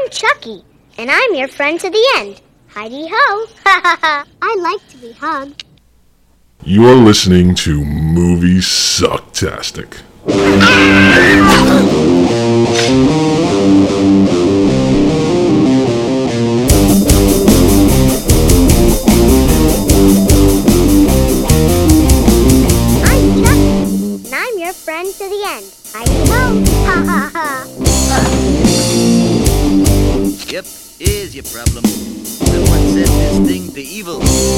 I'm Chucky, and I'm your friend to the end. Heidi-ho. Ha ha ha. I like to be hugged. You're listening to Movie Sucktastic. I'm Chucky, and I'm your friend to the end. Heidi-ho. Ha ha ha. Yep, here's your problem. Someone said this thing to evil.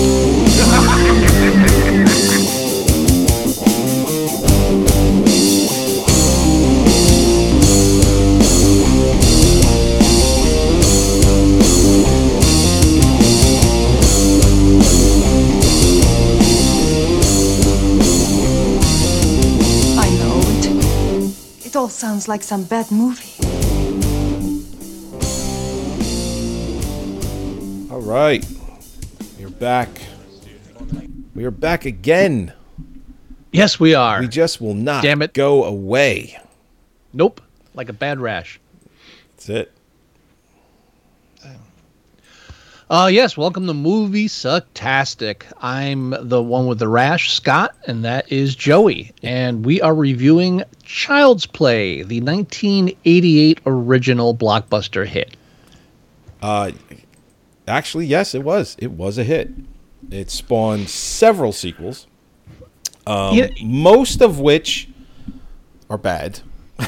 I know it. It all sounds like some bad movie. All right, we're back. We are back again. Yes, we are. We just will not Damn it. go away. Nope. Like a bad rash. That's it. Yes, welcome to Movie Sucktastic. I'm the one with the rash, Scott, and that is Joey. And we are reviewing Child's Play, the 1988 original blockbuster hit. Actually, yes, it was. It was a hit. It spawned several sequels, most of which are bad,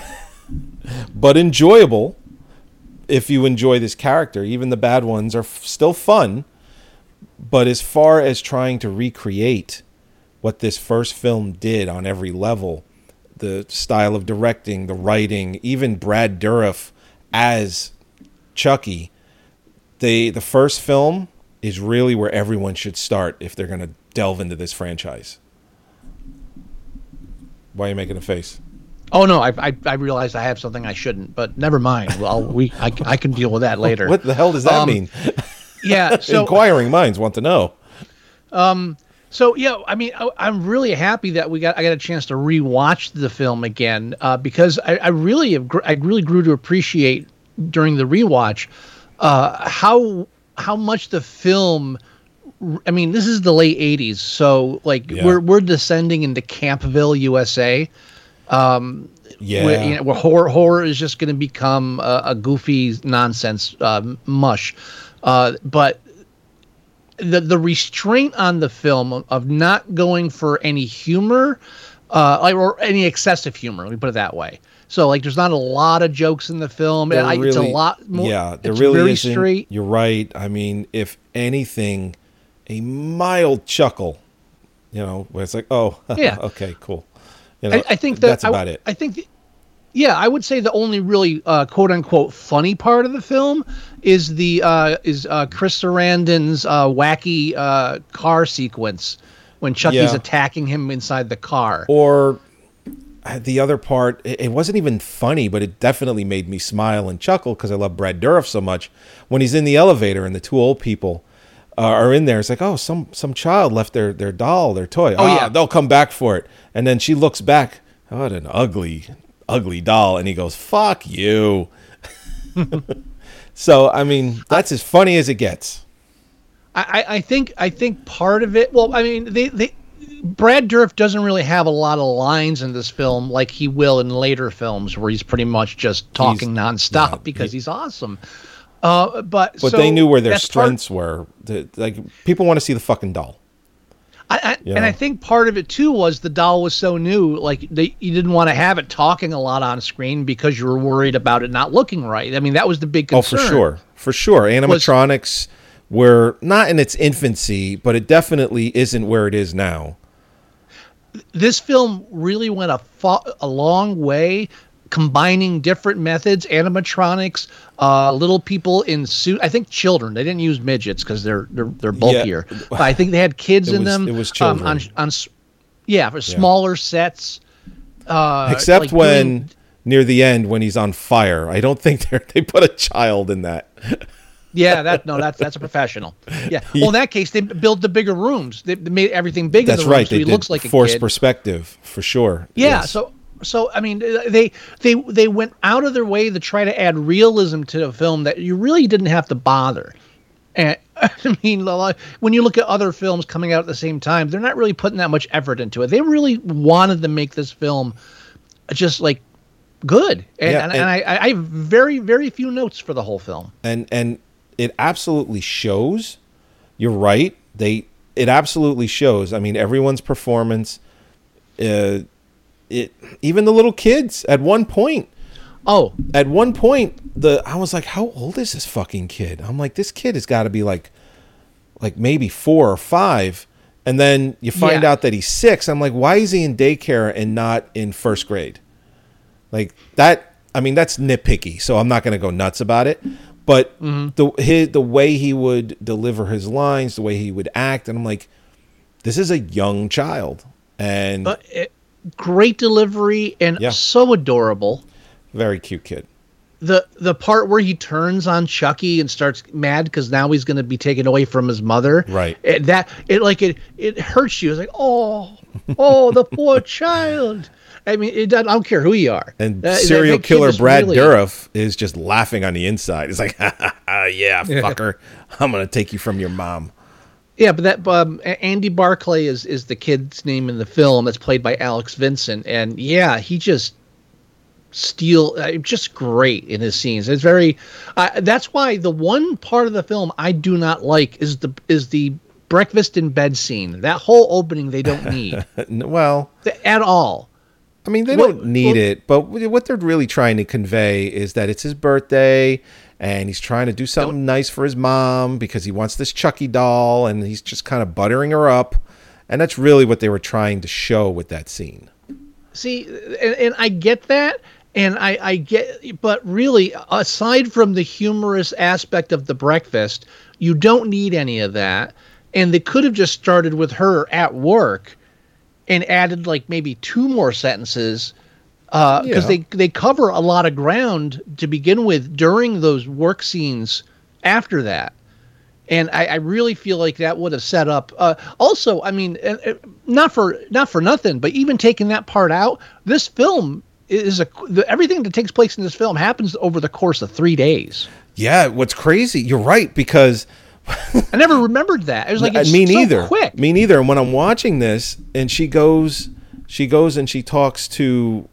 but enjoyable if you enjoy this character. Even the bad ones are still fun, but as far as trying to recreate what this first film did on every level, the style of directing, the writing, even Brad Dourif as Chucky, the first film is really where everyone should start if they're going to delve into this franchise. Why are you making a face? Oh, no, I realized I have something I shouldn't, but never mind. Well, I can deal with that later. What the hell does that mean? Yeah, so... Inquiring minds want to know. So, yeah, I mean, I'm really happy that I got a chance to rewatch the film again because I really grew to appreciate during the rewatch how much the film. I mean, this is the late '80s, so we're descending into Campville, USA. Where horror is just going to become a goofy nonsense mush, but the restraint on the film of not going for any humor, or any excessive humor. Let me put it that way. So, there's not a lot of jokes in the film. It's a lot more. Yeah, there it's really very isn't. straight. You're right. I mean, if anything, a mild chuckle, where it's like, oh, Yeah. okay, cool. I think that's about it. I think, I would say the only really quote unquote funny part of the film is Chris Sarandon's wacky car sequence when Chucky's attacking him inside the car. Or the other part, it wasn't even funny, but it definitely made me smile and chuckle because I love Brad Dourif so much. When he's in the elevator and the two old people are in there, it's like, oh, some child left their doll, their toy. Oh, yeah, they'll come back for it. And then she looks back, oh, what an ugly doll. And he goes, fuck you. So, I mean, that's as funny as it gets. I think part of it, well, I mean, Brad Dourif doesn't really have a lot of lines in this film like he will in later films where he's pretty much just talking nonstop because he's awesome. But they knew where their strengths were. People want to see the fucking doll. And I think part of it too was the doll was so new, you didn't want to have it talking a lot on screen because you were worried about it not looking right. I mean, that was the big concern. Oh, for sure. Animatronics were not in its infancy, but it definitely isn't where it is now. This film really went a long way combining different methods, animatronics, little people in suit. I think children. They didn't use midgets because they're bulkier. Yeah. But I think they had kids in them. It was children. For smaller sets. Except when near the end when he's on fire. I don't think they put a child in that. Yeah, that's a professional. Yeah. Well, in that case, they built the bigger rooms. They made everything big in the room, so he looks like a kid. Forced perspective, for sure. Yeah. Yes. So I mean, they went out of their way to try to add realism to the film that you really didn't have to bother. And I mean, when you look at other films coming out at the same time, they're not really putting that much effort into it. They really wanted to make this film just like good, and I have very, very few notes for the whole film. And it absolutely shows. You're right. It absolutely shows. I mean, everyone's performance. Even the little kids at one point. Oh, at one point, I was like, how old is this fucking kid? I'm like, this kid has got to be like maybe 4 or 5. And then you find out that he's 6. I'm like, why is he in daycare and not in first grade? Like that. I mean, that's nitpicky, so I'm not going to go nuts about it. But the way he would deliver his lines, the way he would act, and I'm like, this is a young child. And great delivery and so adorable. Very cute kid. The part where he turns on Chucky and starts mad because now he's going to be taken away from his mother. Right. It hurts you. It's like, oh, the poor child. I mean, I don't care who you are. And serial killer Brad Dourif is just laughing on the inside. It's like, yeah, fucker, I'm going to take you from your mom. Yeah, but that Andy Barclay is the kid's name in the film. That's played by Alex Vincent, and yeah, he just just great in his scenes. It's very. That's why the one part of the film I do not like is the breakfast in bed scene. That whole opening they don't need. Well, at all. I mean, they don't need it, but what they're really trying to convey is that it's his birthday. And he's trying to do something nice for his mom because he wants this Chucky doll, and he's just kind of buttering her up. And that's really what they were trying to show with that scene. See, and I get that, and I get, but really, aside from the humorous aspect of the breakfast, you don't need any of that. And they could have just started with her at work and added like maybe 2 more sentences. Because they cover a lot of ground to begin with during those work scenes after that. And I really feel like that would have set up. Also, I mean, not for nothing, but even taking that part out, this film is everything that takes place in this film happens over the course of 3 days. Yeah, what's crazy? You're right, because I never remembered that. It was like it's me so neither. Quick. Me neither. And when I'm watching this, and she goes and she talks to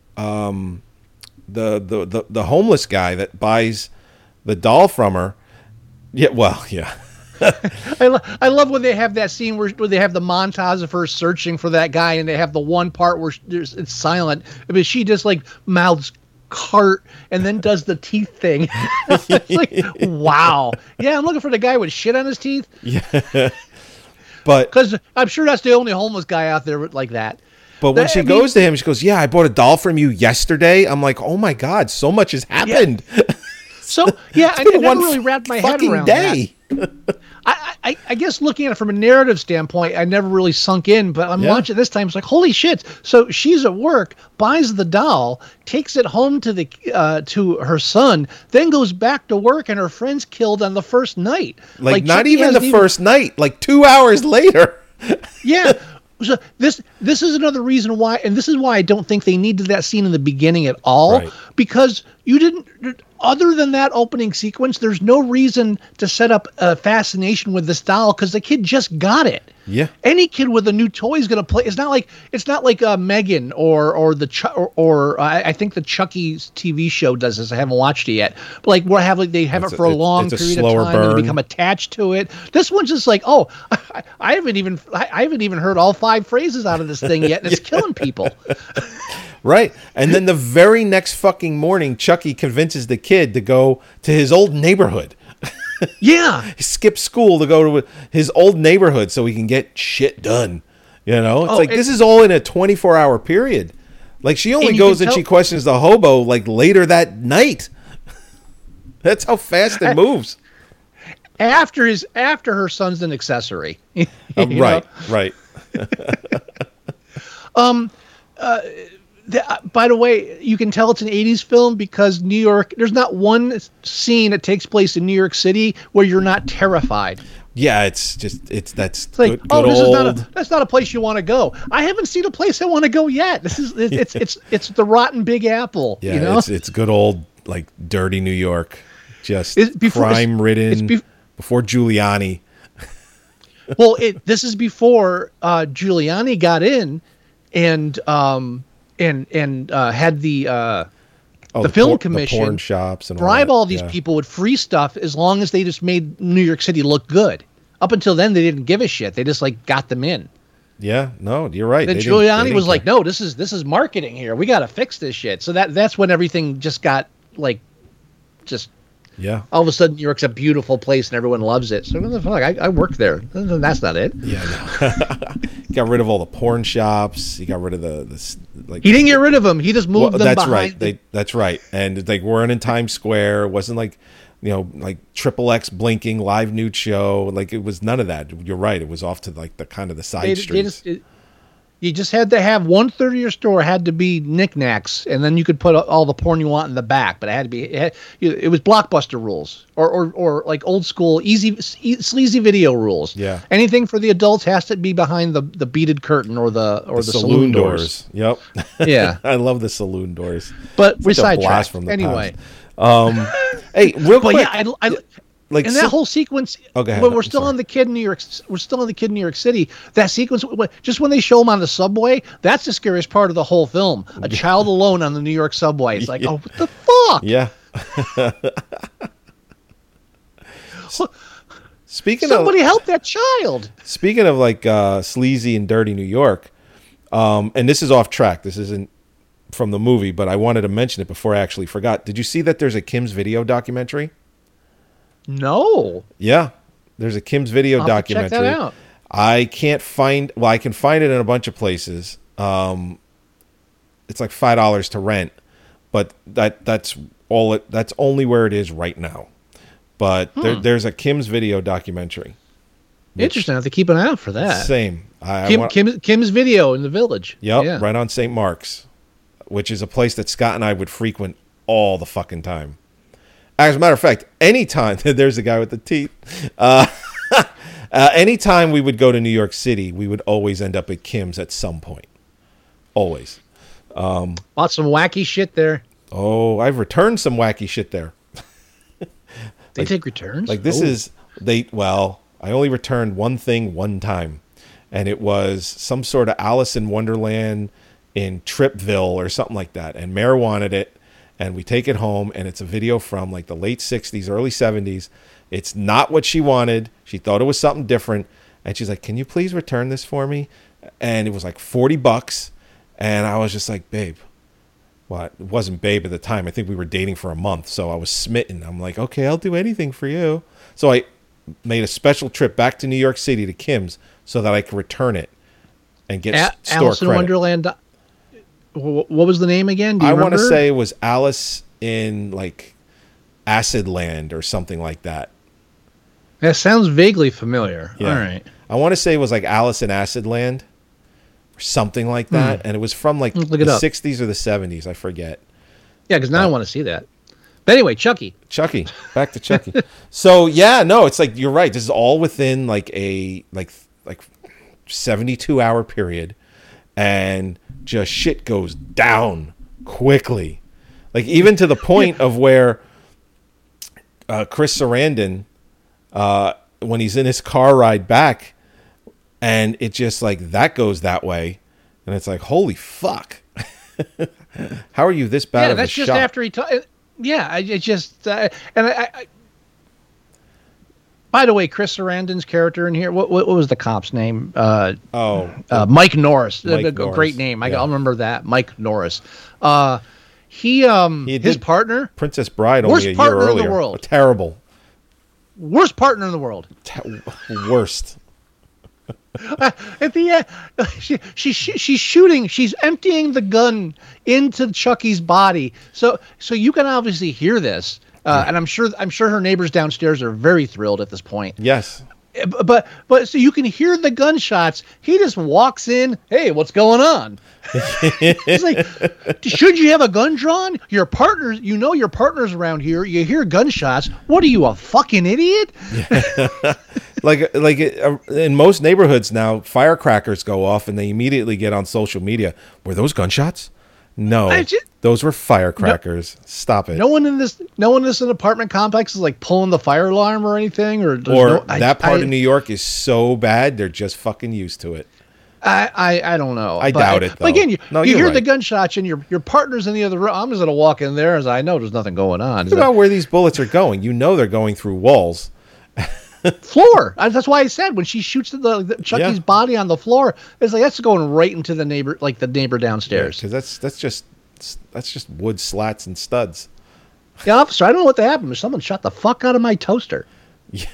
the homeless guy that buys the doll from her. Yeah, well, yeah. I love when they have that scene where they have the montage of her searching for that guy, and they have the one part where it's silent. I mean, she just like mouths cart and then does the teeth thing. It's like, wow. Yeah, I'm looking for the guy with shit on his teeth. Yeah. But because I'm sure that's the only homeless guy out there like that. But when she goes to him, she goes, yeah, I bought a doll from you yesterday. I'm like, oh my God, so much has happened. Yeah. So, yeah, I never really wrapped my head around that. I guess looking at it from a narrative standpoint, I never really sunk in, but I'm watching this time. It's like, holy shit. So she's at work, buys the doll, takes it home to her son, then goes back to work, and her friend's killed on the first night. Like not even the first night, like 2 hours later. Yeah. So this is another reason why, and this is why I don't think they needed that scene in the beginning at all, because you didn't. Other than that opening sequence, there's no reason to set up a fascination with this doll because the kid just got it. Yeah. Any kid with a new toy is gonna play. It's not like Megan or I think the Chucky's TV show does this. I haven't watched it yet. But like they have it for a long period of time and become attached to it. This one's just like, oh, I haven't even heard all 5 phrases out of this thing yet, and it's killing people. Right. And then the very next fucking morning, Chucky convinces the kid to go to his old neighborhood. Yeah. He skips school to go to his old neighborhood so he can get shit done. You know? It's this is all in a 24-hour period. Like, she only goes and she questions the hobo, like, later that night. That's how fast it moves. After her son's an accessory. Right. By the way, you can tell it's an 80s film because there's not one scene that takes place in New York City where you're not terrified. Yeah, it's like, good, oh, good this old. that's not a place you want to go. I haven't seen a place I want to go yet. This is it's the rotten Big Apple. Yeah, you know? it's good old like dirty New York, just Before Giuliani. Well, this is before Giuliani got in and had the film commission, the porn shops, and bribe all all these people with free stuff as long as they just made New York City look good. Up until then, they didn't give a shit. They just like got them in. Yeah, no, you're right. Then Giuliani was like, "No, this is marketing here. We got to fix this shit." So that's when everything just got like, just all of a sudden, New York's a beautiful place and everyone loves it. So what the fuck? I worked there. That's not it. Yeah, no. He got rid of all the porn shops. He got rid of the like. He didn't get rid of them. He just moved them. That's behind right. That's right. And they weren't in Times Square. It wasn't like, like XXX blinking live nude show. Like it was none of that. You're right. It was off to like the kind of the side streets. You just had to have 1/3 of your store had to be knickknacks, and then you could put all the porn you want in the back. But it had to be it was Blockbuster rules or like old school sleazy video rules. Yeah. Anything for the adults has to be behind the beaded curtain or the saloon doors. Yep. Yeah. I love the saloon doors. But It's we're like a blast sidetracked from the anyway. past. Hey, real quick. But yeah, I like and that whole sequence. Okay, when we're still on the kid in New York. We're still on the kid in New York City. That sequence, just when they show him on the subway, that's the scariest part of the whole film. A child alone on the New York subway. It's like, oh, what the fuck? Yeah. Somebody help that child. Speaking of like sleazy and dirty New York, and this is off track. This isn't from the movie, but I wanted to mention it before I actually forgot. Did you see that there's a Kim's Video documentary? No. Yeah, there's a Kim's Video I'll have to documentary. check that out. I can't find. Well, I can find it in a bunch of places. It's like $5 to rent, but that's all. That's only where it is right now. But there's a Kim's Video documentary. Interesting. I have to keep an eye out for that. Same. Kim's Video in the Village. Yep, Yeah. right on St. Mark's, which is a place that Scott and I would frequent all the fucking time. As a matter of fact, anytime there's a guy with the teeth. Anytime we would go to New York City, we would always end up at Kim's at some point. Always. Bought some wacky shit there. Oh, I've returned some wacky shit there. They take returns? Like this is I only returned one thing one time, and it was some sort of Alice in Wonderland in Tripville or something like that. And Mare wanted it, and we take it home, and it's a video from like the late 60s, early 70s. It's not what she wanted. She thought it was something different, and she's like, "Can you please return this for me?" And it was like $40, and I was just like, "Babe." Well, it wasn't babe at the time. I think we were dating for a month, so I was smitten. I'm like, "Okay, I'll do anything for you." So I made a special trip back to New York City to Kim's so that I could return it and get store Alice in credit. Wonderland. What was the name again? Do you I want to remember? say it was Alice in like Acid Land or something like that. That sounds vaguely familiar. Yeah. All right. I want to say it was like Alice in Acid Land or something like that. And it was from like Look the it up. 60s or the 70s. I forget. Yeah, because now I want to see that. But anyway, Chucky. Chucky. Back to Chucky. So yeah, no, it's like you're right. This is all within like a like 72-hour period, and just shit goes down quickly. Like even to the point of where Chris Sarandon, when he's in his car ride back, and it just like that goes that way, and it's like holy fuck. How are you this bad? Yeah, of that's a just shot? after he. Yeah, I just and I. By the way, Chris Sarandon's character in here. What was the cop's name? Mike Norris. Mike a Norris. Great name. Yeah. I'll remember that. Mike Norris. His did partner. Princess Bride Worst only a year partner in earlier. the world. Terrible. Worst partner in the world. Worst. At the end, she's shooting. She's emptying the gun into Chucky's body. So you can obviously hear this, and I'm sure her neighbors downstairs are very thrilled at this point. Yes. But so you can hear the gunshots. He just walks in. Hey, what's going on? He's like, should you have a gun drawn? Your partners, your partner's around here. You hear gunshots. What are you, a fucking idiot? In most neighborhoods now, firecrackers go off and they immediately get on social media. Were those gunshots? No, those were firecrackers. Stop it. No one in this apartment complex is like pulling the fire alarm or anything, that part of New York is so bad they're just fucking used to it. I don't know. I doubt it, though. But again, you hear right. the gunshots and your partner's in the other room. I'm just gonna walk in there as I know there's nothing going on. Think about where these bullets are going. You know they're going through walls. Floor. That's why I said when she shoots the Chucky's body on the floor, it's like that's going right into the neighbor downstairs. Because that's just wood slats and studs. Yeah, officer, I don't know what happened. Someone shot the fuck out of my toaster. Yeah.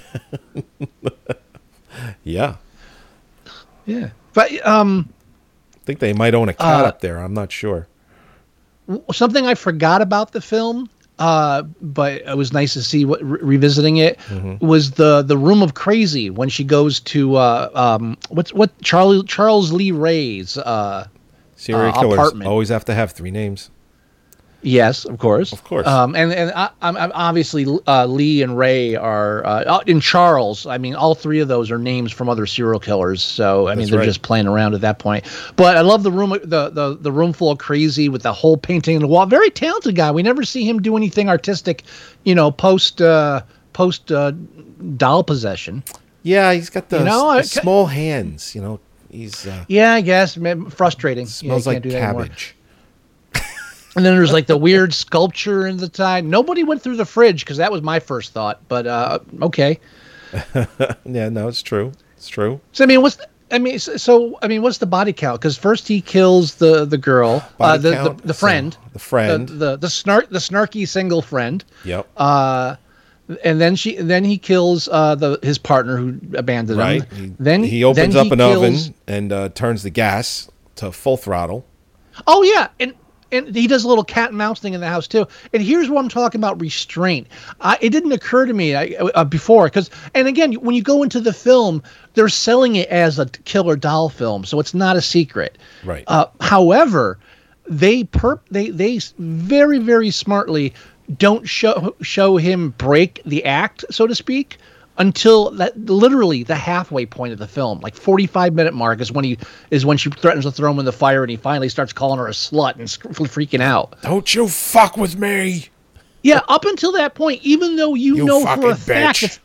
Yeah. Yeah. But I think they might own a cat up there. I'm not sure. Something I forgot about the film, but it was nice to see revisiting it, was the Room of Crazy when she goes to what Charles Lee Ray's serial killers apartment. Always have to have 3 names. Yes, of course. I'm obviously Lee and Ray are in Charles. I mean, all 3 of those are names from other serial killers. So I mean, they're just playing around at that point. But I love the room, the room full of crazy with the whole painting on the wall. Very talented guy. We never see him do anything artistic, post doll possession. Yeah, he's got the small hands. He's yeah, I guess frustrating. Smells like cabbage. And then there's like the weird sculpture in the time. Nobody went through the fridge because that was my first thought. But okay. Yeah, no, it's true. It's true. So what's the body count? Because first he kills the girl, the friend, the snarky single friend. Yep. And then he kills his partner who abandoned him. Then he opens up an oven and turns the gas to full throttle. Oh yeah, and he does a little cat and mouse thing in the house too. And here's what I'm talking about: restraint. It didn't occur to me before, and again, when you go into the film, they're selling it as a killer doll film, so it's not a secret. Right. However, they very, very smartly don't show him break the act, so to speak, until literally the halfway point of the film, like 45-minute mark is when she threatens to throw him in the fire, and he finally starts calling her a slut and freaking out. Don't you fuck with me? Yeah, up until that point, even though you know for a fact,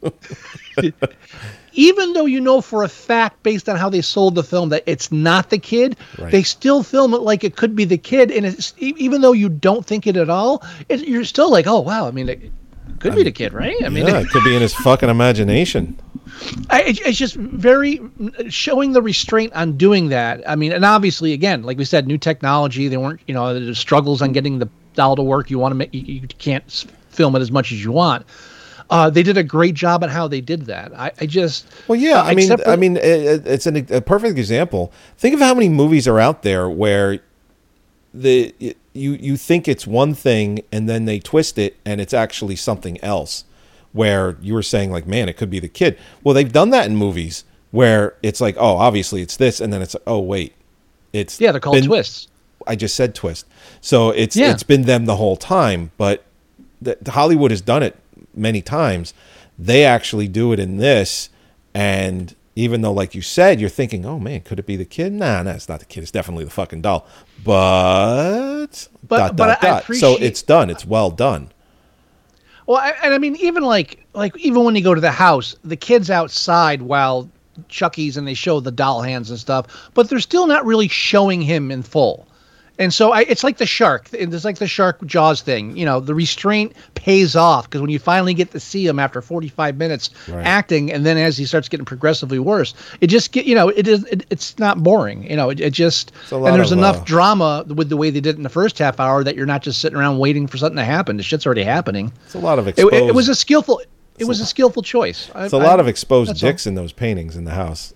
even though you know for a fact based on how they sold the film that it's not the kid, they still film it like it could be the kid, and it's even though you don't think it at all, you're still like, oh wow, I mean. It could be the kid, right? I mean, it could be in his fucking imagination. It's just very showing the restraint on doing that. I mean, and obviously, again, like we said, new technology. They weren't, the struggles on getting the doll to work. You want to make, you can't film it as much as you want. They did a great job at how they did that. It's a perfect example. Think of how many movies are out there where you think it's one thing and then they twist it and it's actually something else, where you were saying like, man, it could be the kid. Well, they've done that in movies where it's like, oh, obviously it's this, and then it's like, oh wait, they're called twists. I just said twist. So it's been them the whole time, but Hollywood has done it many times. They actually do it in this, and even though, like you said, you're thinking, oh, man, could it be the kid? Nah, it's not the kid. It's definitely the fucking doll. But I appreciate... So it's done. It's well done. Well, I mean, even even when you go to the house, the kid's outside while Chucky's, and they show the doll hands and stuff, but they're still not really showing him in full. And so it's like the shark. It's like the shark Jaws thing. The restraint pays off because when you finally get to see him after 45 minutes acting, and then as he starts getting progressively worse, it just it's not boring. It just, and there's enough drama with the way they did it in the first half hour that you're not just sitting around waiting for something to happen. The shit's already happening. It's a lot of exposed. It was a skillful. It was a skillful choice. It's a lot of exposed dicks in those paintings in the house.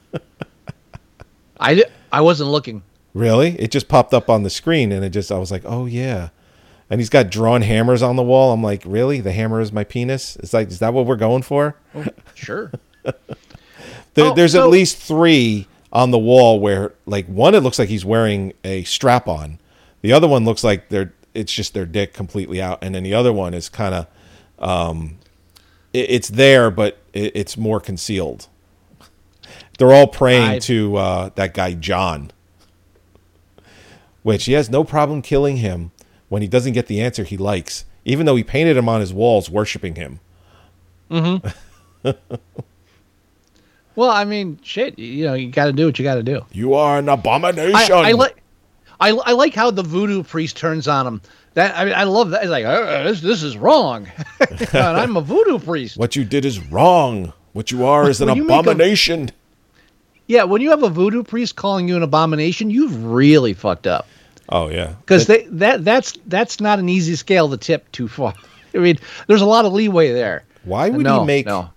I wasn't looking. Really? It just popped up on the screen, and I was like, oh yeah. And he's got drawn hammers on the wall. I'm like, really? The hammer is my penis? Is that what we're going for? Oh, sure. There's at least 3 on the wall where, like, one, it looks like he's wearing a strap on. The other one looks like it's just their dick completely out. And then the other one is kind of, it's there, but it's more concealed. They're all praying to that guy John, which he has no problem killing him when he doesn't get the answer he likes, even though he painted him on his walls worshiping him. Mm-hmm. Well, I mean, shit. You got to do what you got to do. You are an abomination. I like how the voodoo priest turns on him. I love that. He's like, this is wrong. And I'm a voodoo priest. What you did is wrong. What you are is an abomination. When you have a voodoo priest calling you an abomination, you've really fucked up. Oh yeah, because that's not an easy scale to tip too far. I mean, there's a lot of leeway there. Why would he make? No.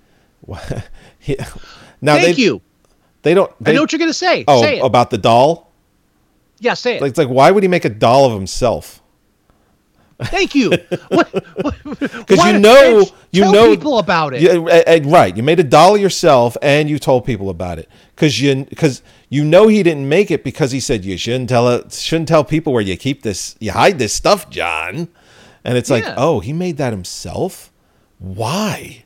Now Thank you. They don't. I know what you're gonna say. Oh, say it. About the doll. Yeah, say it. It's like, why would he make a doll of himself? Thank you. Because tell people about it. Yeah, right. You made a doll of yourself, and you told people about it because he didn't make it because he said you shouldn't tell people where you keep this, you hide this stuff, John. And it's like, oh, he made that himself. Why?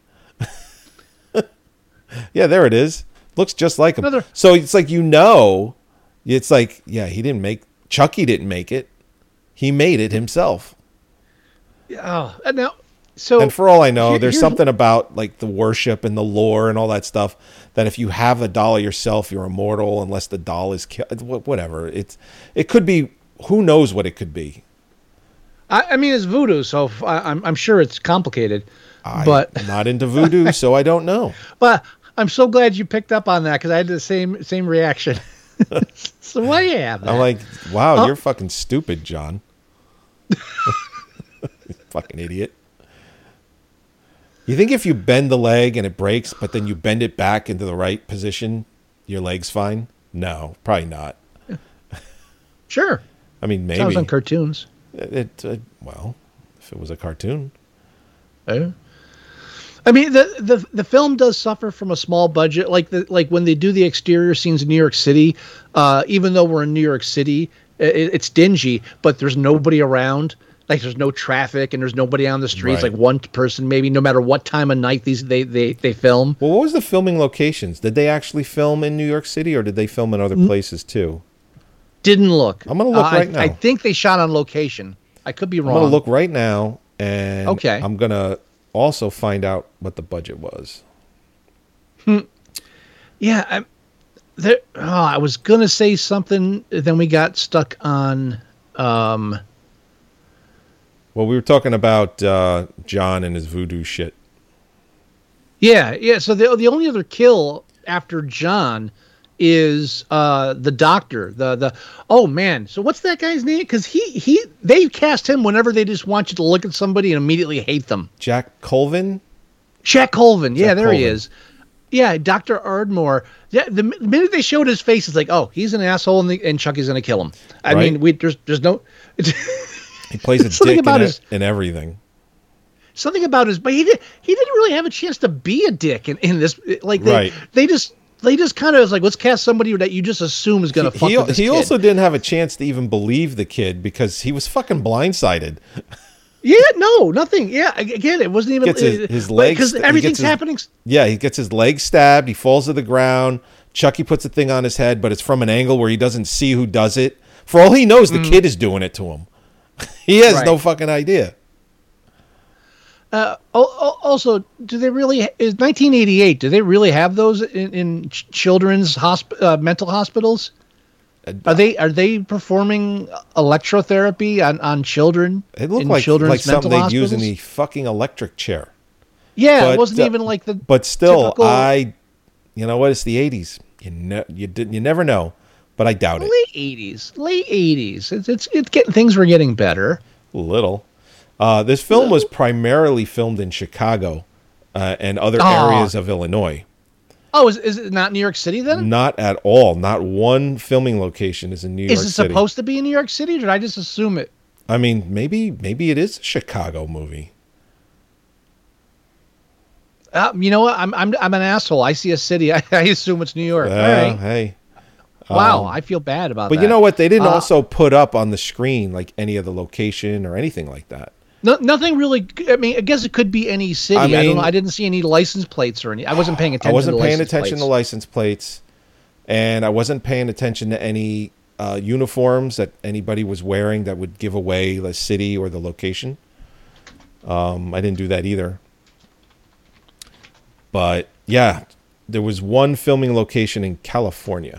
Yeah, there it is. Looks just like him. So it's like it's like he didn't make Chucky didn't make it. He made it himself. Oh, and for all I know, there's something about like the worship and the lore and all that stuff that if you have a doll of yourself, you're immortal unless the doll is killed. Whatever. It could be. Who knows what it could be? I mean, it's voodoo, so I'm sure it's complicated. I'm not into voodoo, so I don't know. But I'm so glad you picked up on that because I had the same reaction. So why do you have that? I'm like, wow, you're fucking stupid, John. Fucking idiot. You think if you bend the leg and it breaks, but then you bend it back into the right position, your leg's fine? No, probably not. Sure. I mean, maybe. Sounds on cartoons. Well, if it was a cartoon. I mean, the film does suffer from a small budget. Like when they do the exterior scenes in New York City, even though we're in New York City, it's dingy, but there's nobody around. Like there's no traffic and there's nobody on the streets. Right. Like one person, maybe, no matter what time of night they film. Well, what was the filming locations? Did they actually film in New York City or did they film in other places too? Didn't look. I'm going to look right now. I think they shot on location. I could be wrong. I'm going to look right now and I'm going to also find out what the budget was. Yeah. I was going to say something, then we got stuck on... Well, we were talking about John and his voodoo shit. Yeah. So the only other kill after John is the doctor. Oh man. So what's that guy's name? Because they cast him whenever they just want you to look at somebody and immediately hate them. Jack Colvin. Yeah, there he is. Yeah, Dr. Ardmore. Yeah, the minute they showed his face, it's like, oh, he's an asshole, and Chucky's gonna kill him. I mean, there's no. He plays a dick in everything. Something about his, but he didn't really have a chance to be a dick in this. Like they just kind of was like, let's cast somebody that you just assume is going to fuck with this kid. He also didn't have a chance to even believe the kid because he was fucking blindsided. Yeah, no, nothing. Yeah, again, it wasn't even his legs because everything's happening. Yeah, he gets his leg stabbed. He falls to the ground. Chucky puts a thing on his head, but it's from an angle where he doesn't see who does it. For all he knows, the kid is doing it to him. He has no fucking idea. Also, do they really? Is 1988? Do they really have those in children's mental hospitals? Are they performing electrotherapy on children? It looked like something they'd use in the fucking electric chair. Yeah, but it wasn't even like the. But still, you know what? It's the 80s. You never know. But I doubt it. Late 80s. It's getting, things were getting better. A little. This film was primarily filmed in Chicago and other areas of Illinois. Oh, is it not New York City then? Not at all. Not one filming location is in New York City. Is it supposed to be in New York City, or did I just assume it? I mean, maybe it is a Chicago movie. You know what? I'm an asshole. I see a city. I assume it's New York. All right. Hey. Wow, I feel bad about that. But you know what? They didn't also put up on the screen like any of the location or anything like that. Nothing really. I mean, I guess it could be any city. I don't know. I didn't see any license plates or any. I wasn't paying attention. I wasn't to paying license attention plates. to license plates, and I wasn't paying attention to any uniforms that anybody was wearing that would give away the city or the location. I didn't do that either. But yeah, there was one filming location in California.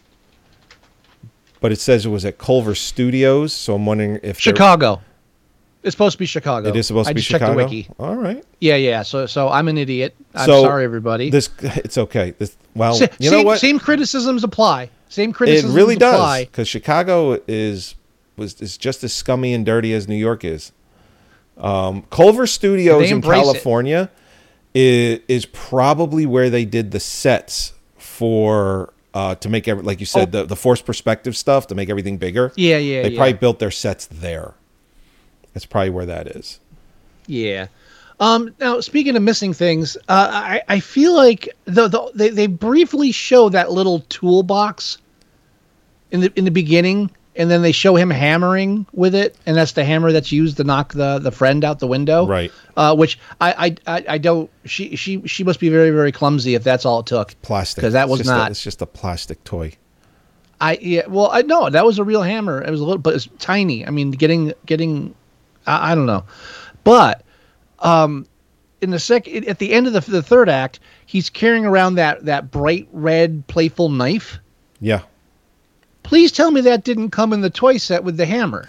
But it says it was at Culver Studios, so I'm wondering if Chicago. It's supposed to be Chicago. It is supposed to be Chicago. I just checked the wiki. All right. Yeah. So I'm an idiot. I'm sorry, everybody. It's okay. You know what? Same criticisms apply. Same criticisms apply. It really apply. does, because Chicago is just as scummy and dirty as New York is. Culver Studios in California is probably where they did the sets for to make like you said, the forced perspective stuff to make everything bigger. Yeah. They probably built their sets there. That's probably where that is. Yeah. Now, speaking of missing things, I feel like they briefly show that little toolbox in the beginning, and then they show him hammering with it, and that's the hammer that's used to knock the friend out the window. Right. Which I don't. She must be very, very clumsy if that's all it took. Plastic. Because that was not. It's just a plastic toy. Well, no, that was a real hammer. It was a little, but it's tiny. I mean, getting. I don't know, but in the at the end of the third act, he's carrying around that bright red playful knife. Yeah. Please tell me that didn't come in the toy set with the hammer.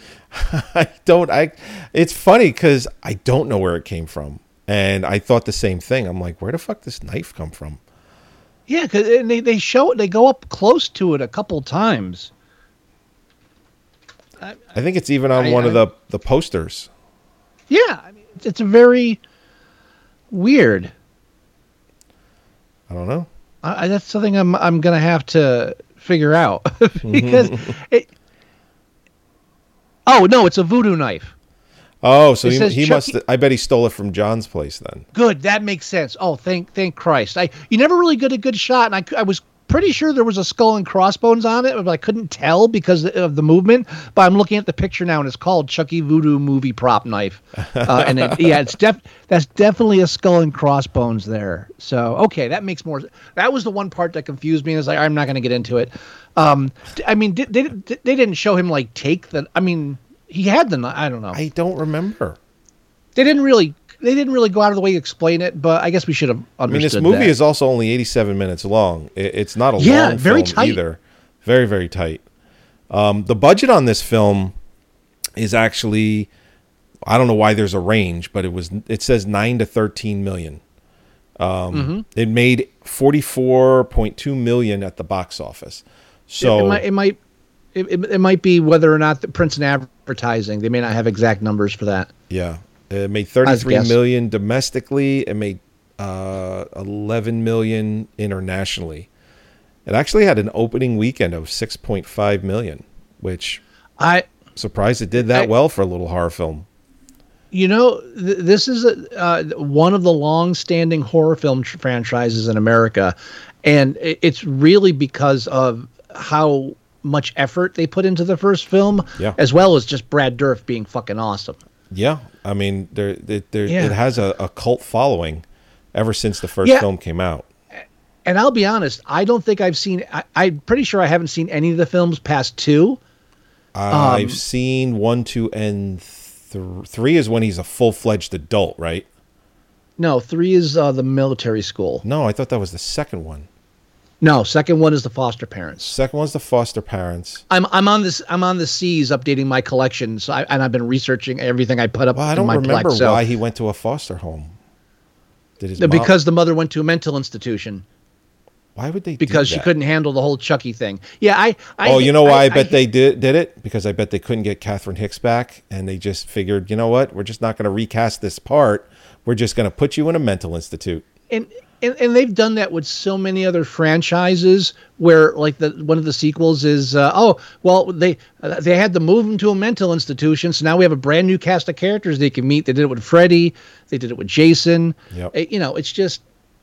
It's funny because I don't know where it came from, and I thought the same thing. I'm like, where the fuck does this knife come from? Yeah, because they show it. They go up close to it a couple times. I think it's even on one of the posters. Yeah, I mean, it's very weird. I don't know. That's something I'm gonna have to figure out because it. Oh no, it's a voodoo knife. Oh, so he must. I bet he stole it from John's place then. Good, that makes sense. Oh, thank Christ! You never really get a good shot, and I was pretty sure there was a skull and crossbones on it, but I couldn't tell because of the movement. But I'm looking at the picture now, and it's called Chucky Voodoo Movie Prop Knife, and that's definitely a skull and crossbones there. So okay, that makes more. That was the one part that confused me. And I was like, I'm not going to get into it. I mean, they didn't show him like take the. I mean, he had the. I don't know. I don't remember. They didn't really go out of the way to explain it, but I guess we should have understood. I mean, this movie is also only 87 minutes long. It's not a long very film tight. either. Very, very tight. The budget on this film is actually, I don't know why there's a range, but it says 9 to 13 million. It made 44.2 million at the box office. So it might be whether or not the Princeton advertising. They may not have exact numbers for that. Yeah. It made 33 million domestically. It made 11 million internationally. It actually had an opening weekend of 6.5 million, which I'm surprised it did that well for a little horror film. You know, this is one of the long-standing horror film franchises in America, and it's really because of how much effort they put into the first film, as well as just Brad Dourif being fucking awesome. Yeah, I mean, it has a cult following ever since the first film came out. And I'll be honest, I don't think I've seen. I'm pretty sure I haven't seen any of the films past 2. I've seen 1, 2, and 3 is when he's a full-fledged adult, right? No, 3 is the military school. No, I thought that was the second one. No, second one is the foster parents. Second one's the foster parents. I'm on the seas updating my collection, so and I've been researching everything I put up. Well, I don't remember why he went to a foster home. Because the mother went to a mental institution. Why would they? Because she couldn't handle the whole Chucky thing. Yeah, you know why I bet they did it? Because I bet they couldn't get Catherine Hicks back, and they just figured, you know what? We're just not going to recast this part. We're just going to put you in a mental institute. And they've done that with so many other franchises where, like, one of the sequels is, they had to move him to a mental institution, so now we have a brand new cast of characters they can meet. They did it with Freddy. They did it with Jason. Yep. It's just...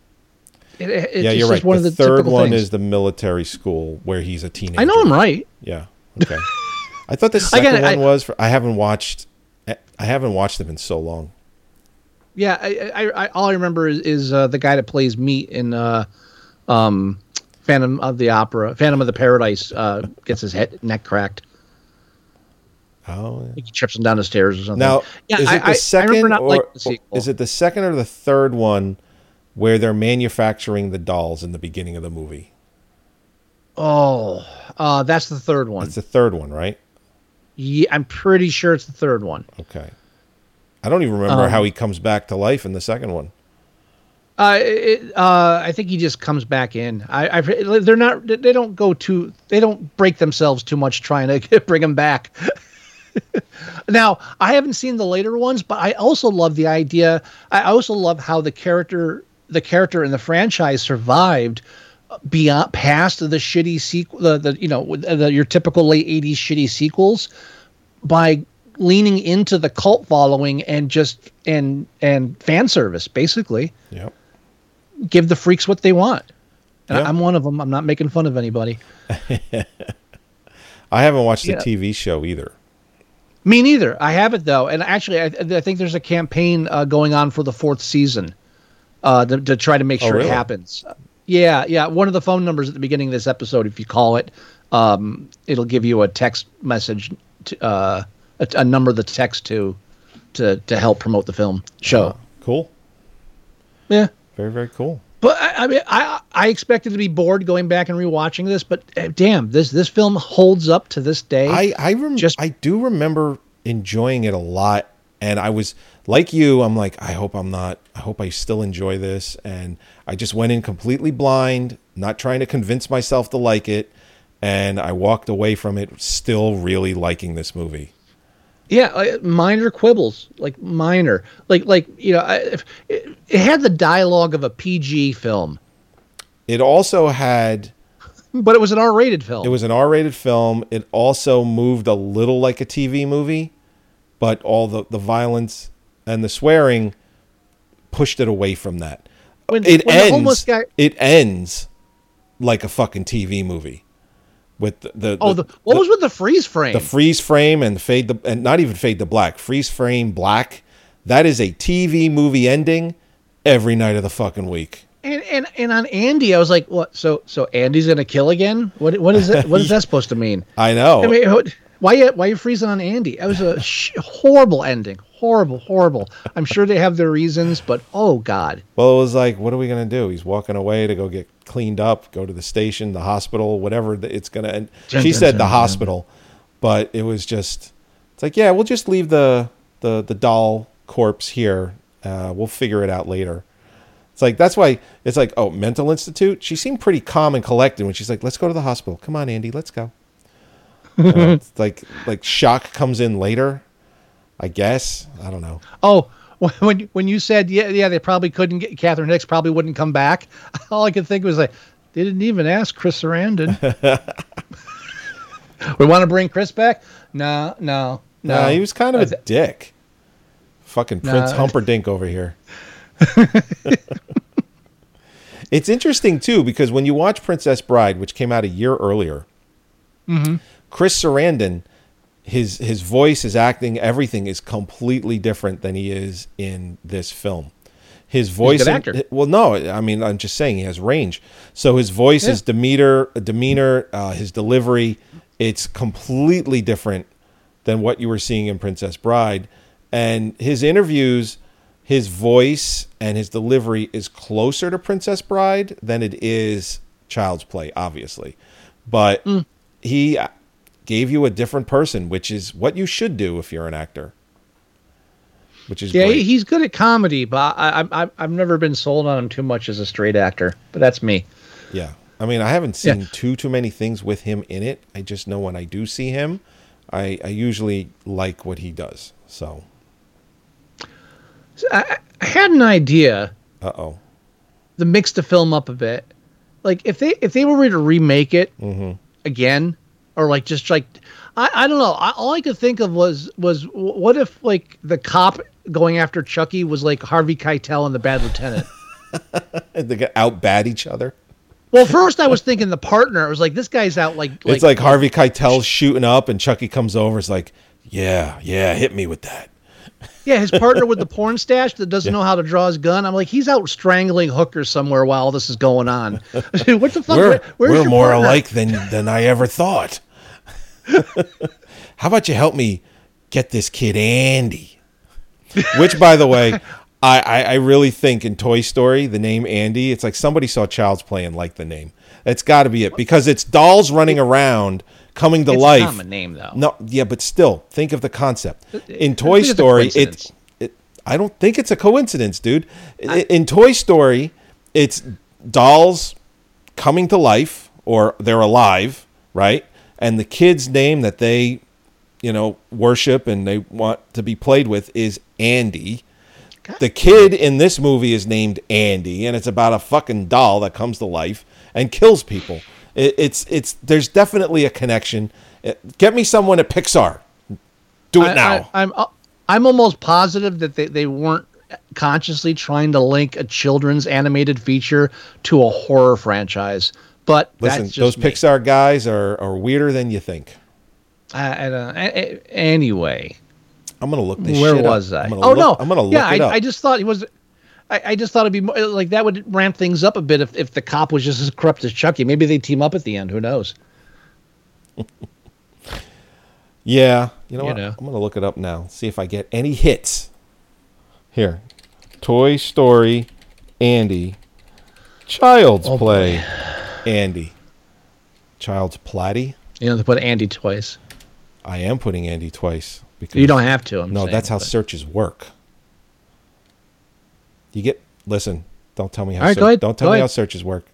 you're right. One the of the third one things. is the military school where he's a teenager. I know I'm right. Yeah. Okay. I thought the second one was... I haven't watched I haven't watched them in so long. Yeah, I all I remember is the guy that plays Meat in Phantom of the Paradise gets his neck cracked. Oh, He trips him down the stairs or something. now yeah, is it the I second remember not or liking the sequel. is it the second or the third one where they're manufacturing the dolls in the beginning of the movie? Oh, that's the third one. It's the third one, right? Yeah, I'm pretty sure it's the third one. Okay. I don't even remember how he comes back to life in the second one. I think he just comes back in. They don't break themselves too much trying to bring him back. Now, I haven't seen the later ones, but I also love the idea. I also love how the character in the franchise survived past the shitty sequel, your typical late 80s shitty sequels by leaning into the cult following and fan service, basically. Yep. Give the freaks what they want. And Yeah. I'm one of them. I'm not making fun of anybody. I haven't watched the TV show either. Me neither. I have it though, and actually, I think there's a campaign going on for the 4th season to try to make sure really? it happens. Yeah. One of the phone numbers at the beginning of this episode, if you call it, it'll give you a text message, a number to text to help promote the film show. Cool. Yeah. Very, very cool. But I mean, I expected to be bored going back and rewatching this, but damn, this film holds up to this day. I do remember enjoying it a lot, and I was like you. I'm like, I hope I still enjoy this, and I just went in completely blind, not trying to convince myself to like it, and I walked away from it still really liking this movie. Yeah, minor quibbles, like minor, it had the dialogue of a PG film. It also had, but it was an R-rated film. It was an R-rated film. It also moved a little like a TV movie, but all the violence and the swearing pushed it away from that. It ends like a fucking TV movie. With what was with the freeze frame? The freeze frame and and not even fade to black. Freeze frame black. That is a TV movie ending every night of the fucking week. And on Andy, I was like, what? So Andy's gonna kill again? What is it? What is that supposed to mean? I know. I mean, why are you freezing on Andy? That was a horrible ending. Horrible. I'm sure they have their reasons, but oh god. Well, it was like, what are we gonna do? He's walking away to go get cleaned up, go to the station, the hospital, whatever it's gonna end. She said the hospital, but it was just, it's like, yeah, we'll just leave the doll corpse here. We'll figure it out later. It's like, that's why it's like, oh, mental institute. She seemed pretty calm and collected when she's like, let's go to the hospital. Come on, Andy, let's go. It's like shock comes in later, I guess. I don't know. Oh, when you said yeah, they probably couldn't get Catherine Hicks, probably wouldn't come back. All I could think was like, they didn't even ask Chris Sarandon. We want to bring Chris back? No. He was kind of a dick. Fucking Prince Humperdinck over here. It's interesting too, because when you watch Princess Bride, which came out a year earlier, Chris Sarandon, his voice, his acting, everything is completely different than he is in this film. His voice, he's a good actor. Well, no, I mean, I'm just saying he has range. So his voice, his demeanor, his delivery, it's completely different than what you were seeing in Princess Bride. And his interviews, his voice and his delivery is closer to Princess Bride than it is Child's Play, obviously. But he gave you a different person, which is what you should do if you're an actor. Which is great. He's good at comedy, but I've never been sold on him too much as a straight actor. But that's me. Yeah, I mean, I haven't seen too many things with him in it. I just know when I do see him, I usually like what he does. So I had an idea. To mix the film up a bit. Like if they were to remake it again, or like just like I don't know. All I could think of was what if like the cop going after Chucky was like Harvey Keitel and the Bad Lieutenant. They out bad each other. Well, first I was thinking the partner. I was like, this guy's out like it's like Harvey Keitel's shooting up and Chucky comes over. It's like, yeah, hit me with that. Yeah, his partner with the porn stash that doesn't know how to draw his gun. I'm like, he's out strangling hookers somewhere while all this is going on. What the fuck? Where's We're your more partner? alike than I ever thought. How about you help me get this kid Andy? Which, by the way, I really think in Toy Story, the name Andy, it's like somebody saw Child's Play and liked the name. That's got to be it, because it's dolls running around, coming to life. It's a common name, though. No, yeah, but still, think of the concept. In Toy Story, I don't think it's a coincidence, dude. In Toy Story, it's dolls coming to life, or they're alive, right? And the kid's name that they, worship and they want to be played with is Andy. The kid in this movie is named Andy, and it's about a fucking doll that comes to life and kills people. There's definitely a connection. Get me someone at Pixar. Do it now. I'm almost positive that they weren't consciously trying to link a children's animated feature to a horror franchise. But listen, that's just those Pixar guys are weirder than you think. Anyway, I'm gonna look this where shit was up. I? I'm gonna look it up. I just thought it was. I just thought it'd be more, like that would ramp things up a bit if the cop was just as corrupt as Chucky. Maybe they team up at the end. Who knows? Yeah, you know what? I'm gonna look it up now. See if I get any hits. Here, Toy Story, Andy, Child's Play, Andy, Child's Platty. They put Andy twice. I am putting Andy twice because you don't have to. That's how searches work. Listen. Don't tell me how. Don't tell me how searches work.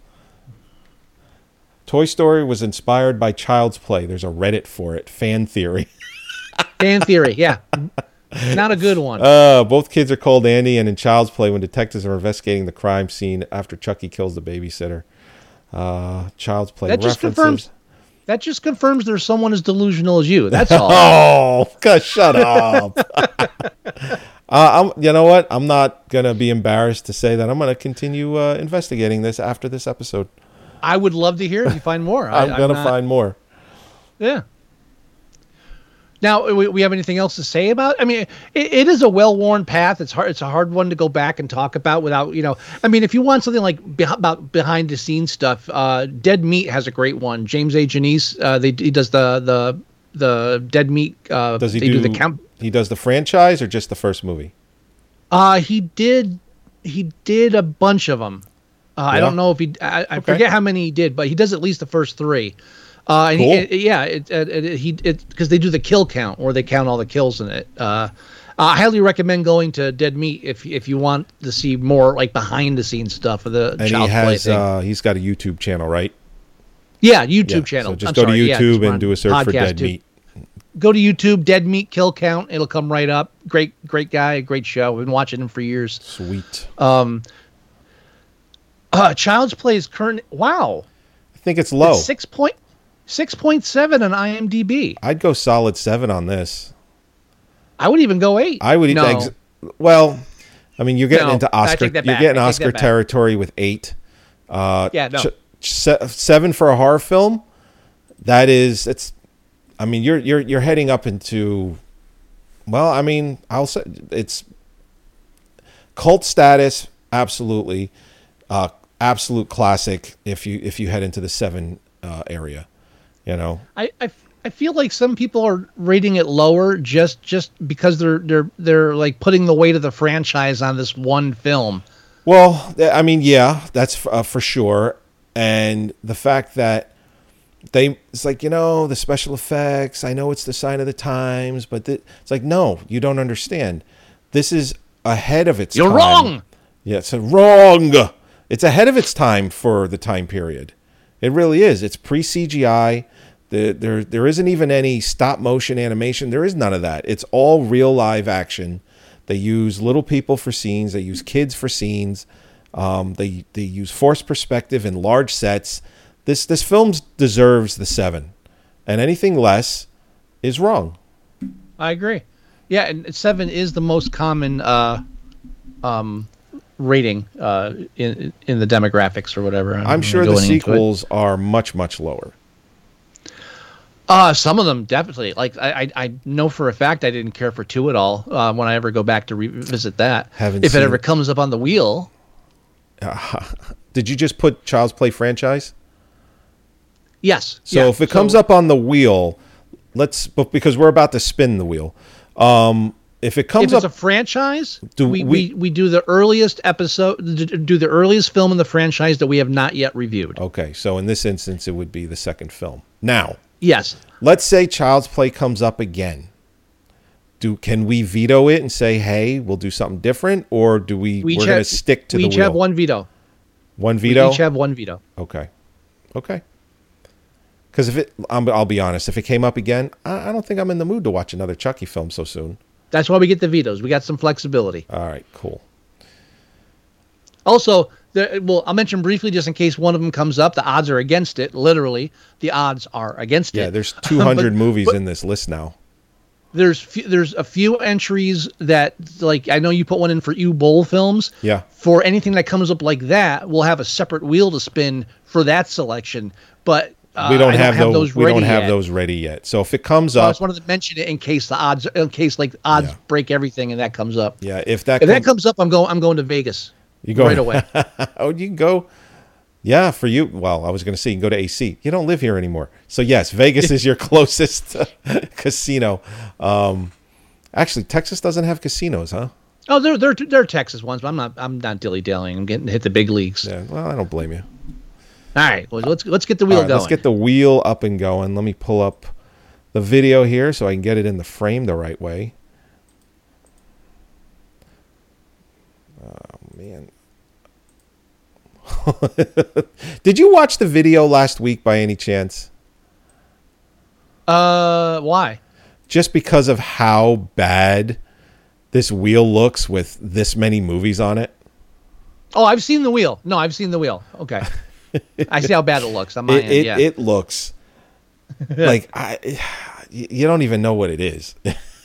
Toy Story was inspired by Child's Play. There's a Reddit for it. Fan theory. Fan theory, yeah. Not a good one. Both kids are called Andy, and in Child's Play, when detectives are investigating the crime scene after Chucky kills the babysitter. Child's Play references. That just confirms there's someone as delusional as you. That's all. Oh, gosh, shut up. You know what? I'm not going to be embarrassed to say that. I'm going to continue investigating this after this episode. I would love to hear if you find more. I'm going to find more. Yeah. Now, we have anything else to say about it? I mean, it is a well-worn path. It's hard. It's a hard one to go back and talk about without, I mean, if you want something like about behind-the-scenes stuff, Dead Meat has a great one. James A. Janice, he does the Dead Meat. Does he do the count? He does the franchise or just the first movie? He did a bunch of them. Yeah? I don't know if I forget how many he did, but he does at least the first three. And cool. Because they do the kill count, or they count all the kills in it. I highly recommend going to Dead Meat if you want to see more like behind the scenes stuff of the Child's Play thing. He's got a YouTube channel, right? Yeah, YouTube channel. So just go to YouTube and do a search for Dead Meat. Go to YouTube, Dead Meat Kill Count. It'll come right up. Great guy, great show. We've been watching him for years. Sweet. Child's Play is current. Wow. I think it's low. It's 6.7 on IMDb. I'd go solid 7 on this. I would even go 8. I would even. Well, I mean, you're getting into Oscar. You're getting Oscar territory with 8. 7 for a horror film. It's. I mean, you're heading up into. Well, I mean, I'll say it's cult status. Absolutely, absolute classic. If you head into the 7 area, I feel like some people are rating it lower just because they're like putting the weight of the franchise on this one film. Well, I mean, yeah, that's for sure, and the fact that it's like, the special effects. I know it's the sign of the times, but it's like, no, you don't understand. This is ahead of its time. You're wrong. Yeah, it's wrong. It's ahead of its time for the time period. It really is. It's pre-CGI. There isn't even any stop motion animation. There is none of that. It's all real live action. They use little people for scenes. They use kids for scenes. They use forced perspective in large sets. This film deserves the 7, and anything less is wrong. I agree. Yeah, and 7 is the most common rating in the demographics or whatever. I'm sure the sequels are much, much lower. Some of them definitely. Like I know for a fact I didn't care for 2 at all when I ever go back to revisit that. If it ever comes up on the wheel. Did you just put Child's Play franchise? Yes. So if it comes up on the wheel, because we're about to spin the wheel. If it comes if it's up, a franchise, we do the earliest episode, do the earliest film in the franchise that we have not yet reviewed. Okay, so in this instance, it would be the second film. Now, yes, let's say Child's Play comes up again. Can we veto it and say, hey, we'll do something different, or do we're going to stick to the wheel? We each have one veto. One veto? We each have one veto. Okay. Because I'll be honest, if it came up again, I don't think I'm in the mood to watch another Chucky film so soon. That's why we get the vetoes. We got some flexibility. All right, cool. Also, I'll mention briefly just in case one of them comes up. The odds are against it. Literally, the odds are against it. Yeah, there's 200 movies in this list now. There's a few entries that, like, I know you put one in for U-Bowl films. Yeah. For anything that comes up like that, we'll have a separate wheel to spin for that selection. But we don't have those. We don't have yet. those ready yet. So if it comes up, I just wanted to mention it in case odds break everything and that comes up. Yeah, if that comes up, I'm going to Vegas. You go right away. Oh, you can go. Yeah, for you. Well, I was going to say you can go to AC. You don't live here anymore, so yes, Vegas is your closest casino. Actually, Texas doesn't have casinos, huh? Oh, they're Texas ones, but I'm not dilly dallying. I'm getting to hit the big leagues. Yeah. Well, I don't blame you. All right, well, let's get the wheel going. Let's get the wheel up and going. Let me pull up the video here so I can get it in the frame the right way. Oh, man. Did you watch the video last week by any chance? Why? Just because of how bad this wheel looks with this many movies on it. Oh, I've seen the wheel. No, I've seen the wheel. Okay. I see how bad it looks on my end. Yeah. It looks like you don't even know what it is.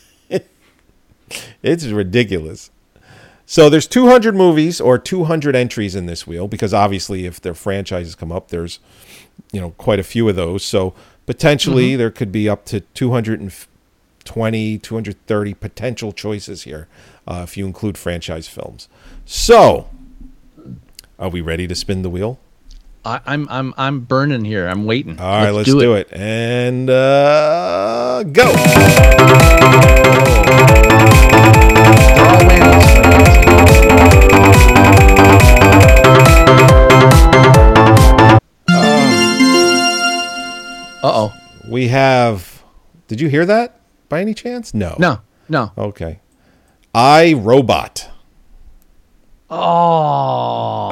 It's ridiculous. So there's 200 movies or 200 entries in this wheel because obviously if their franchises come up, there's quite a few of those. So potentially there could be up to 220, 230 potential choices here if you include franchise films. So are we ready to spin the wheel? I'm burning here. I'm waiting. All right, let's do it. And go. Uh-oh. We have... Did you hear that by any chance? No. No. Okay. I, Robot. Oh.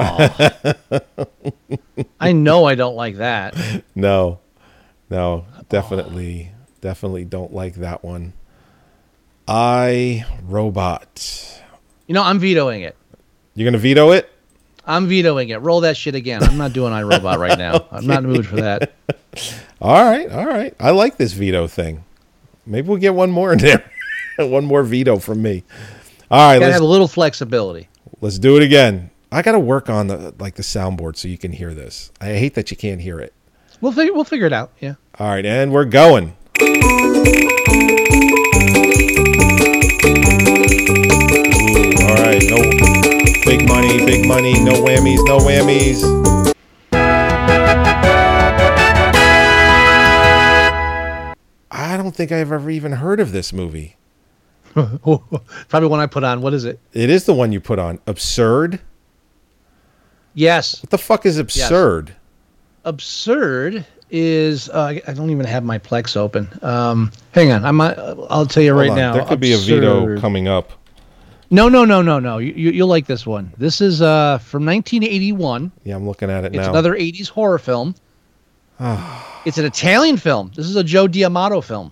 I know I don't like that. No, definitely don't like that one. I, Robot. I'm vetoing it. You're going to veto it? I'm vetoing it. Roll that shit again. I'm not doing iRobot right now. Okay. I'm not in the mood for that. All right. I like this veto thing. Maybe we'll get one more in there. One more veto from me. All right. Gotta have a little flexibility. Let's do it again. I got to work on the soundboard so you can hear this. I hate that you can't hear it. We'll figure it out. Yeah. All right, and we're going. Ooh, all right, no big money, no whammies. I don't think I've ever even heard of this movie. Probably one I put on. What is it? It is the one you put on. Absurd? Yes. What the fuck is Absurd? Yes. Absurd is I don't even have my Plex open. Hang on. I'll tell you right now. There could be a veto coming up. No. You'll like this one. This is from 1981. Yeah, I'm looking at it now. It's another 80s horror film. It's an Italian film. This is a Joe D'Amato film.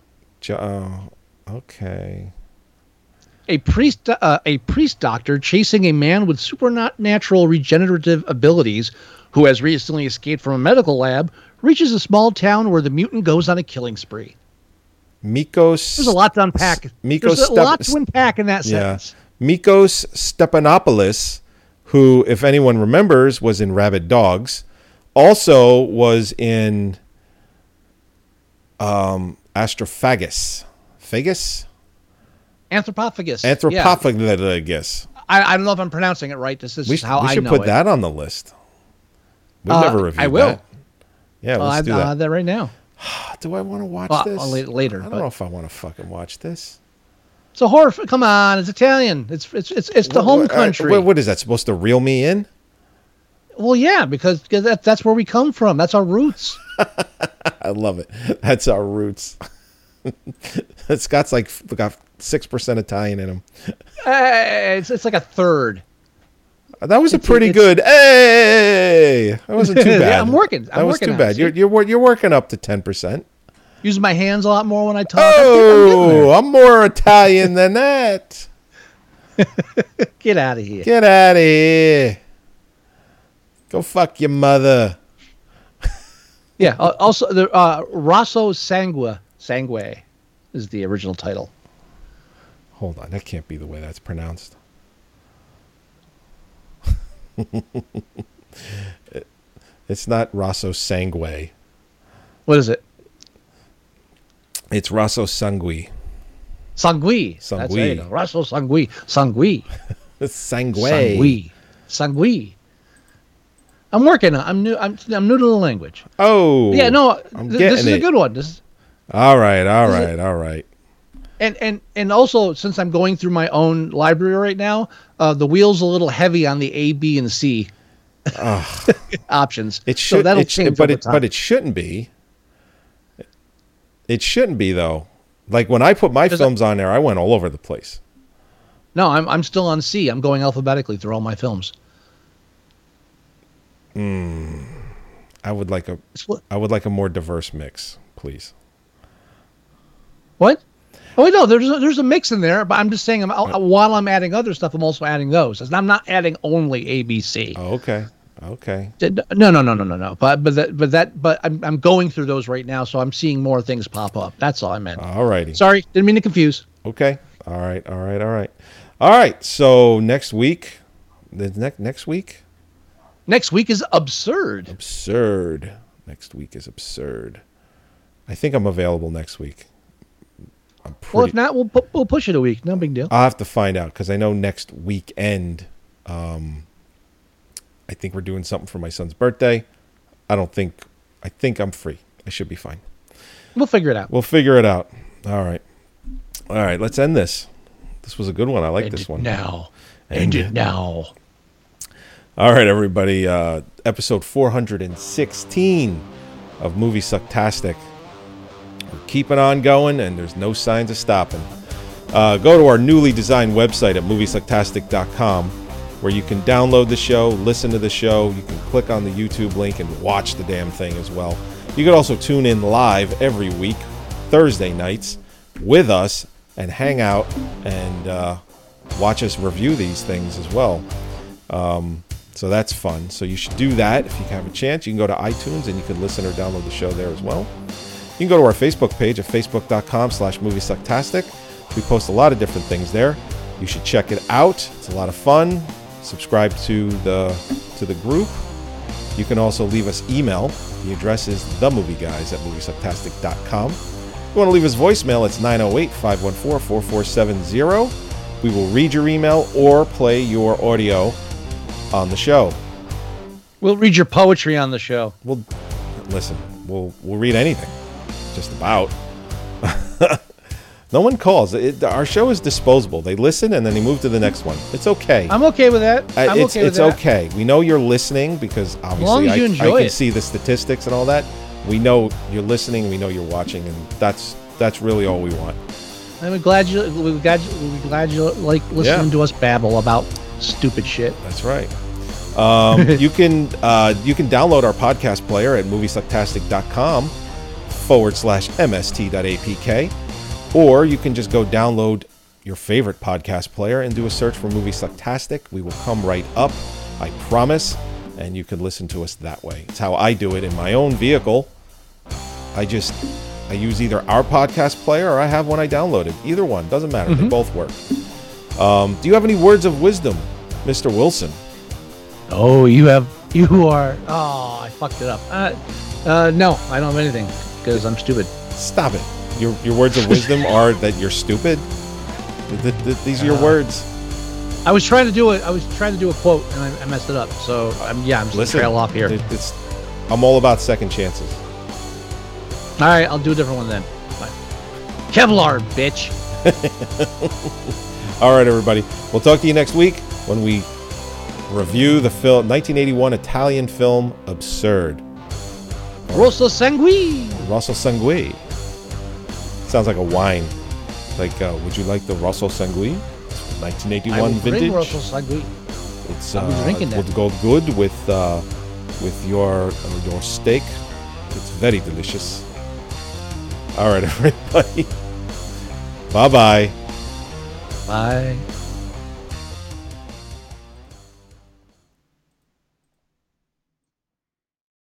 Okay. A priest doctor chasing a man with supernatural regenerative abilities who has recently escaped from a medical lab reaches a small town where the mutant goes on a killing spree. There's a lot to unpack. There's a lot to unpack in that sentence. Mikos Stepanopoulos, who, if anyone remembers, was in Rabid Dogs, also was in Astrophagus. Phagus? Anthropophagus. Anthropophagus. I don't know if I'm pronouncing it right. This is how I know it. We should put that on the list. We've never reviewed I will. that. Yeah, let's do that. I'll have that right now. Do I want to watch this? Later. I don't know if I want to fucking watch this. It's a horror. Come on, it's Italian. It's the home country. What is that supposed to reel me in? Well, yeah, because that's where we come from. That's our roots. I love it. That's our roots. Scott's got 6% Italian in him. It's like a third. That was a pretty good. Hey, that wasn't too bad. Yeah, I'm working. That was too bad. You're working up to 10%. Using my hands a lot more when I talk. Oh, I'm more Italian than that. Get out of here. Get out of here. Go fuck your mother. Yeah. Also, the Rosso Sangue is the original title. Hold on, that can't be the way that's pronounced. It's not Rosso Sangue. What is it? It's Rosso Sangue. Sangue. Sangue. That's it. Rosso Sangue. Sangue. Sangue. Sangue. I'm working. I'm new to the language. Oh. Yeah. No. This is it. a good one. All right. And also, since I'm going through my own library right now, the wheel's a little heavy on the A, B, and C options. It should. So that'll change over time. But it shouldn't be. It shouldn't be though. Like when I put my films on there, I went all over the place. No, I'm still on C. I'm going alphabetically through all my films. I would like a more diverse mix, please. What? Oh no, there's a mix in there, but I'm just saying while I'm adding other stuff, I'm also adding those. I'm not adding only A, B, C. Oh, okay. No. But I'm going through those right now, so I'm seeing more things pop up. That's all I meant. All righty. Sorry, didn't mean to confuse. Okay. All right. So next week, next week. Next week is absurd. Next week is absurd. I think I'm available next week. Well, if not, we'll push it a week. No big deal. I'll have to find out because I know next weekend, I think we're doing something for my son's birthday. I think I'm free. I should be fine. We'll figure it out. All right. Let's end this. This was a good one. I like this one. End it now. All right, everybody. Episode 416 of Movie Sucktastic. We're keeping on going, and there's no signs of stopping. Go to our newly designed website at moviesucktastic.com, where you can download the show, listen to the show. You can click on the YouTube link and watch the damn thing as well. You can also tune in live every week, Thursday nights, with us and hang out and watch us review these things as well. So that's fun. So you should do that if you have a chance. You can go to iTunes and you can listen or download the show there as well. You can go to our Facebook page at facebook.com/moviesucktastic. We post a lot of different things there. You should check it out. It's a lot of fun. Subscribe to the group. You can also leave us email. The address is themovieguys@moviesucktastic.com. If you want to leave us voicemail, it's 908-514-4470. We will read your email or play your audio on the show. We'll read your poetry on the show. We'll read anything, just about. No one calls. Our show is disposable. They listen and then they move to the next one. It's okay. I'm okay with that. It's okay. We know you're listening because obviously as long as you enjoy I can it. see the statistics and all that. We know you're listening. We know you're watching, and that's really all we want. I'm glad you like listening to us babble about stupid shit. That's right. You can download our podcast player at moviesucktastic.com/mst.apk, or you can just go download your favorite podcast player and do a search for Movie Sucktastic. We will come right up, I promise, and you can listen to us that way. It's how I do it in my own vehicle. I use either our podcast player or I have one I downloaded. Either one, doesn't matter. They both work. Do you have any words of wisdom, Mr. Wilson? Oh, I fucked it up. No, I don't have anything because I'm stupid. Stop it. Your words of wisdom are that you're stupid. These are your words. I was trying to do a quote and I messed it up. So I'm just trail off here. I'm all about second chances. All right, I'll do a different one then. Bye. Kevlar, bitch. All right, everybody. We'll talk to you next week when we review the film 1981 Italian film Absurd. Rosso Sangue. Rosso Sangue. Sounds like a wine. Like, would you like the Rosso Sangue? 1981 vintage. Rosso Sangue. It's I'll be drinking that. would go good with your steak. It's very delicious. All right, everybody. Bye-bye. Bye.